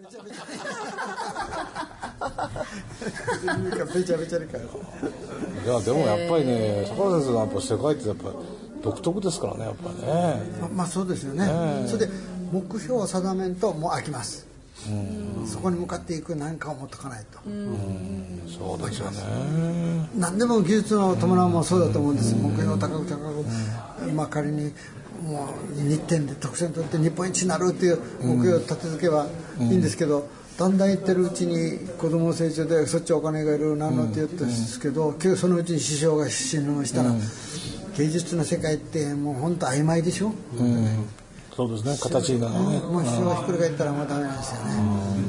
ちゃべちゃべちゃべちゃかよ。 いやでもやっぱりね、坂田先生のやっぱ世界ってやっぱ独特ですからね、やっぱね。 まあそうですよね。それで目標を定めんともう飽きます。そこに向かっていく何かを持っとかないと。 そうですよね。 何でも技術の伴うもそうだと思うんです。目標を高く高く、今仮にもう2点で得点取って日本一になるっていう目標を立て続けばいいんですけど、だんだんいってるうちに子供成長でそっちお金がいるなんのって言ったんですけど、そのうちに師匠が死ぬしたら、芸術の世界ってもう本当曖昧でしょ。 そうですね、形がね。 もう師匠がひっくり返ったらもうダメなんですよね。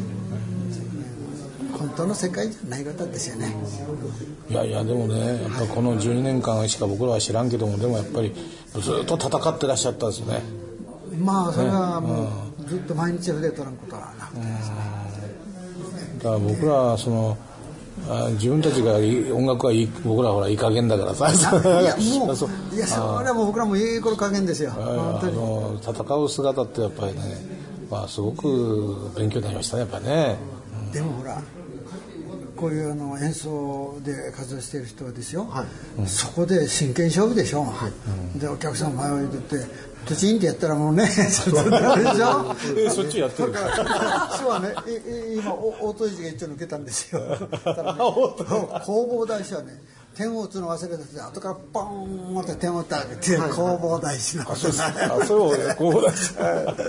本当の世界じゃない方ですよね。 いやいやでもね、やっぱこの12年間しか僕らは知らんけども、でもやっぱりずっと戦ってらっしゃったんですよね。 まあそれはもうずっと毎日筆取らんことはなくてですね。 だから僕らはその自分たちが音楽はいい、僕らほらいい加減だからさ。 いやもうそれはもう僕らもいい頃加減ですよ。本当に戦う姿ってやっぱりね、まあすごく勉強になりましたね、やっぱりね。 でもほらこういう演奏で活動している人はですよ、そこで真剣勝負でしょ。でお客さん前を入れてプチンってやったらもうねそっちやってるだから師はね今大戸市が一応抜けたんですよ。弘法大師はね点を打つの忘れてて後からポーンって点を打ったわけで弘法大師なんですね。 そう弘法大師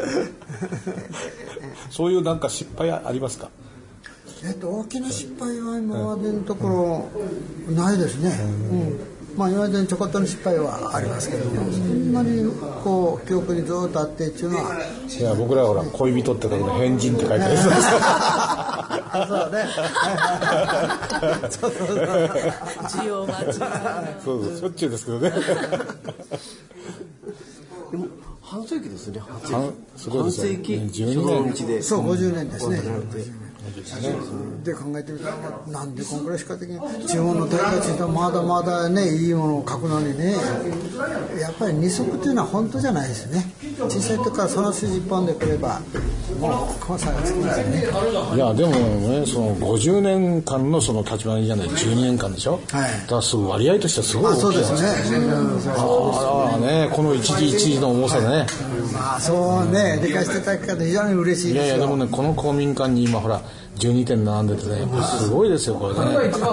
そういうなんか失敗ありますか？ 大きな失敗は今までのところないですね。まあ今までにちょこっとの失敗はありますけども、そんなにこう記憶にずっとあってっていうのは。 いや僕らはほら恋人って書くの変人って書いてある。 そうね。 需要が違う。 そうしょっちゅうですけどね。 でも半世紀ですね。 半世紀。 12年で。 そう50年ですね。で考えてみたらなんでこんくらいしか的に地方の大会地とまだまだねいいものを書くのにね、やっぱり二足っていうのは本当じゃないですね。小さい時からその筋一本でくればもうこの差がつきますよね。 いやでもね、その50年間のその立花じゃない12年間でしょ。だからすごい割合としてはすごい大きい。 そうですね。 ね、この一時一時の重さでね。 まあそうね、理解していただけたら非常に嬉しいですよ。 いやいやでもね、この公民館に今ほら12点並んでてね、やっぱすごいですよこれね。やっぱりね、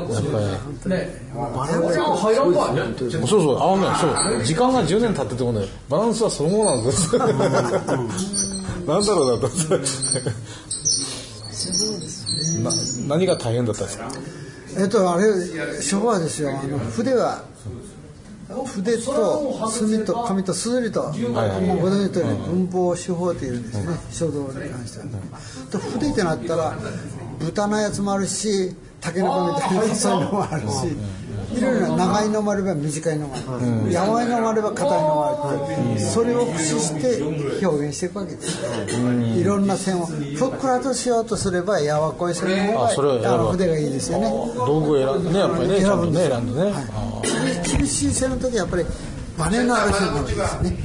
そうそうそう時間が10年経っててもね、バランスはそのものなんです。なんだろうなと。何が大変だったんですか？ あれ昭和ですよ。筆は筆と墨と紙と硯と、もうご存知のとおり文法手法というんですね、書道に関しては。と筆ってなったら豚のやつもあるし、タケノコみたいな細いのもあるし、いろいろな長いのもあれば短いのもある、柔いのもあれば硬いのもある、それを駆使して表現していくわけですね。いろんな線をふっくらとしようとすれば柔らかい線の方が筆がいいですよね。 道具を選んでね、やっぱりね、ちゃんとね選んでね。 厳しい線の時はやっぱりバネのある線の時ですね。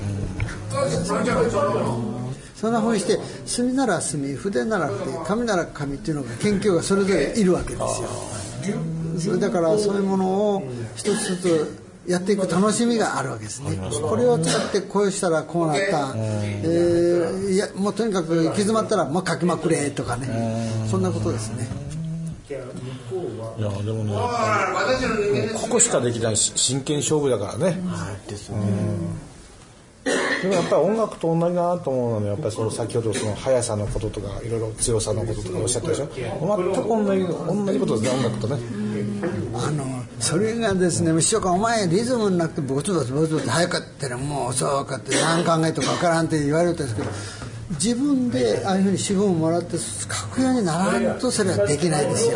そんなふうにして墨なら墨、筆なら筆、紙なら紙っていうのが研究がそれぞれいるわけですよ。それだからそういうものを一つずつやっていく楽しみがあるわけですね。これを使ってこうしたらこうなった、いやもうとにかく行き詰まったらもう書きまくれとかね、そんなことですね。 いやでもね、ここしかできない真剣勝負だからね。 ですね。 でもやっぱり音楽と同じだなと思うのは、やっぱりその先ほどその速さのこととかいろいろ強さのこととかおっしゃったでしょ。全く同じことですね、音楽とね。 それがですね、師匠がお前リズムになくてボツボツボツボツ早かったらもう遅かって何考えとか分からんって言われたんですけど、自分でああいうふうに資本をもらって書くようにならんとそれはできないですよ。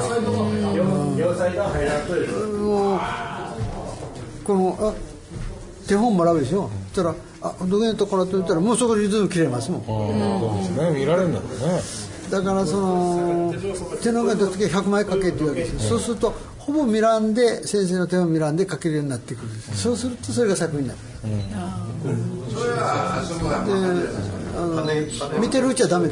この手本もらうでしょ。そしたらどげんところと言ったらもうそこでリズム切れますもん。 そうですね、見られるんだろうね。 だからその手の上の時は100枚書けって言うわけですよ。そうするとほぼ見らんで先生の手を見らんで書けるようになってくる。そうするとそれが作品になる。で見てるうちはダメです。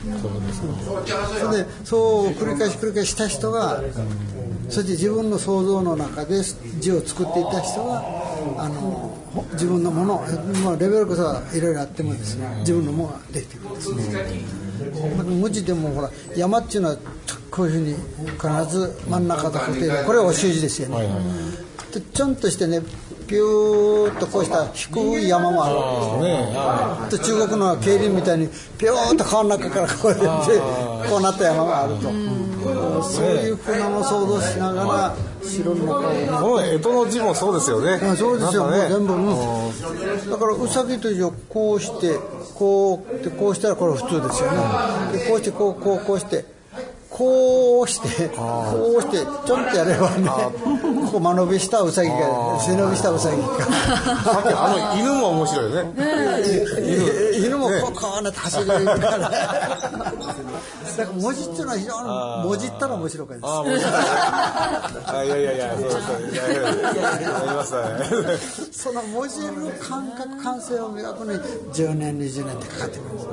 それでそう繰り返しした人が、そして自分の想像の中で字を作っていた人が自分のもの、レベルこそはいろいろあってもですね、自分のものができてくるんですね。文字でもほら山っていうのはこういうふうに必ず真ん中と固定で、これはお習字ですよね。でちょんとしてねピューッとこうした低い山もある。中国の競輪みたいにピューッと川の中からこうやってこうなった山があると、そういうふうなのを想像しながら城の中を、 この江戸の字もそうですよね。 そうですよ、 ね、 もう全部、だからうさぎという字をこうしてこうしたらこれ普通ですよね。でこうしてこうしてこうしてちょんとやればね、ここ間延びしたうさぎか背伸びしたうさぎかさっき犬も面白いよね。 犬もこうなって走れるからだから文字っていうのは非常に文字ったら面白かったです。 いやそうありますね。 その文字の感性を磨くのに10年20年ってかかってくるんです。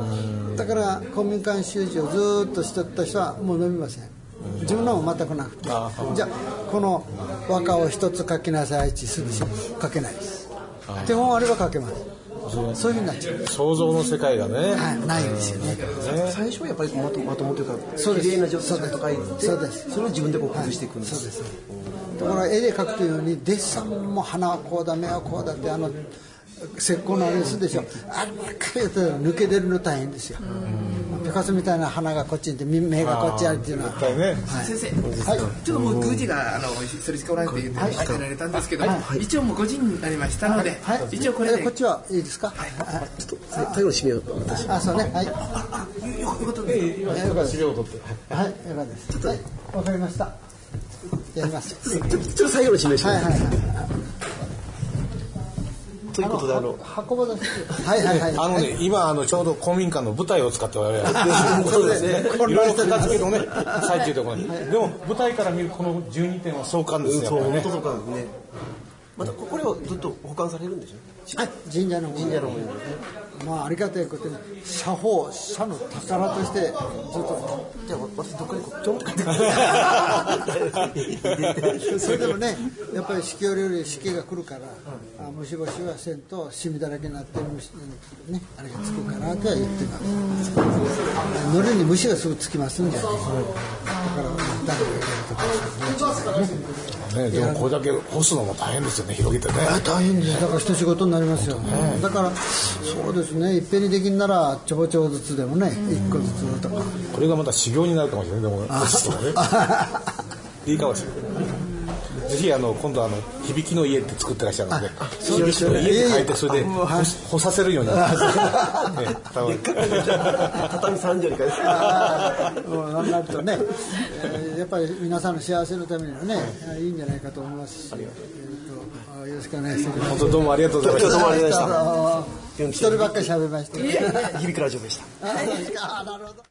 だから公民館習字をずっとしてた人はもう伸びません。自分のも全くなくて、じゃあこの和歌を一つ書きなさいってすぐ書けないです。手本あれば書けます。そういうふうになっちゃう。 想像の世界がね、 ないんですよね。 最初はやっぱりまともというか綺麗な状態と書いて、 そうです。 それを自分でこう崩していくんです。 そうです。だから絵で描くというようにデッサンも鼻はこうだ目はこうだって石膏のあれするでしょ。あればっかりやったら抜け出るの大変ですよ。ピカソみたいな鼻がこっちにいて目がこっちあるっていうのは、 先生、ちょっともう宮司がそれしかおらんというので書いられたんですけど、一応もう5時になりましたので、一応これでこっちはいいですか。 ちょっと最後の締めを私。 そうね。はい。 よかったです。 よかったです。よかったです。はい。わかりました。やります。 ちょっと最後の締めをします。ということで箱場です。 今ちょうど公民館の舞台を使って我々 そうですね。 いろいろ片付けのね最中ところに、でも舞台から見るこの12点は壮観ですよね。 本当そうかね。またこれをずっと保管されるんでしょ。 はい、神社の方に。ありがたいことに社の宝としてずっと。 じゃあ私どっかにちょんと書いて。 それでもね、やっぱり四季折々四季が来るから、虫干しはせんとシミだらけになってる虫ね、あれがつくからとは言ってます。海苔に虫がすぐつきますんで、だから誰がやるとね、でもこれだけ干すのも大変ですよね、広げてね。 大変です。だから一仕事になりますよね。だからそうですね、いっぺんにできんならちょぼちょぼずつでもね、1個ずつとか。 これがまた修行になるかもしれない。でも干すとかねいいかもしれない。ぜひ今度響きの家って作ってらっしゃるので、 そうですよね、 家で書いてそれで干させるようになって畳3畳に書いてそうなるとね、やっぱり皆さんの幸せのためにはね、いいんじゃないかと思いますし、よろしくお願いします。 本当どうもありがとうございました。 どうもありがとうございました。 一人ばっかり喋りました。 響くラジオでした。 なるほど。